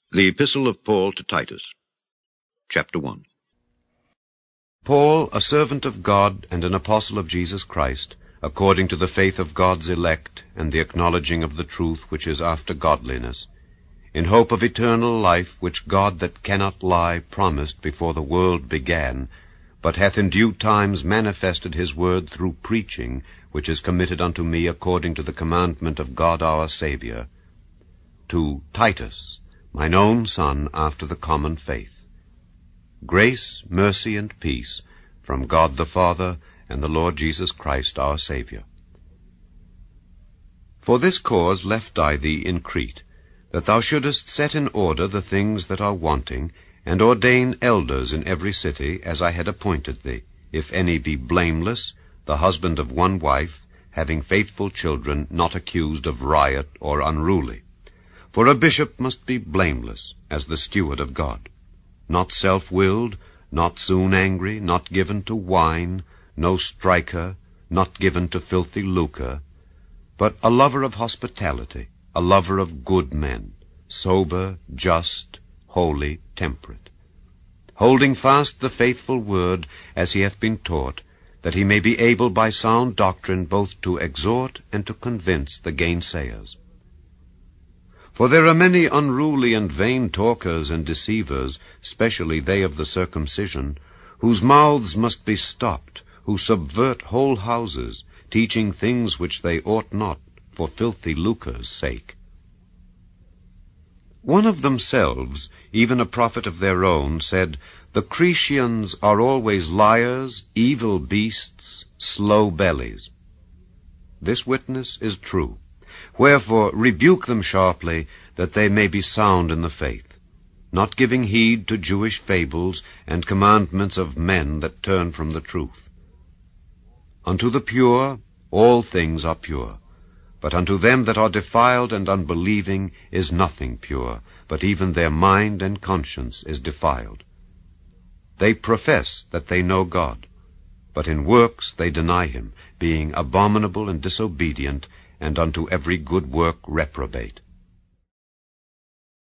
The Epistle of Paul to Titus, Chapter 1. Paul, a servant of God and an apostle of Jesus Christ, according to the faith of God's elect and the acknowledging of the truth which is after godliness, in hope of eternal life, which God that cannot lie promised before the world began, but hath in due times manifested his word through preaching, which is committed unto me according to the commandment of God our Saviour, to Titus, mine own son after the common faith. Grace, mercy, and peace from God the Father and the Lord Jesus Christ our Saviour. For this cause left I thee in Crete, that thou shouldest set in order the things that are wanting, and ordain elders in every city, as I had appointed thee, if any be blameless, the husband of one wife, having faithful children, not accused of riot or unruly. For a bishop must be blameless, as the steward of God, not self-willed, not soon angry, not given to wine, no striker, not given to filthy lucre, but a lover of hospitality, a lover of good men, sober, just, holy, temperate, holding fast the faithful word as he hath been taught, that he may be able by sound doctrine both to exhort and to convince the gainsayers. For there are many unruly and vain talkers and deceivers, specially they of the circumcision, whose mouths must be stopped, who subvert whole houses, teaching things which they ought not, for filthy lucre's sake. One of themselves, even a prophet of their own, said, The Cretians are always liars, evil beasts, slow bellies. This witness is true. Wherefore rebuke them sharply, that they may be sound in the faith, not giving heed to Jewish fables and commandments of men that turn from the truth. Unto the pure all things are pure, but unto them that are defiled and unbelieving is nothing pure, but even their mind and conscience is defiled. They profess that they know God, but in works they deny him, being abominable and disobedient, and unto every good work reprobate.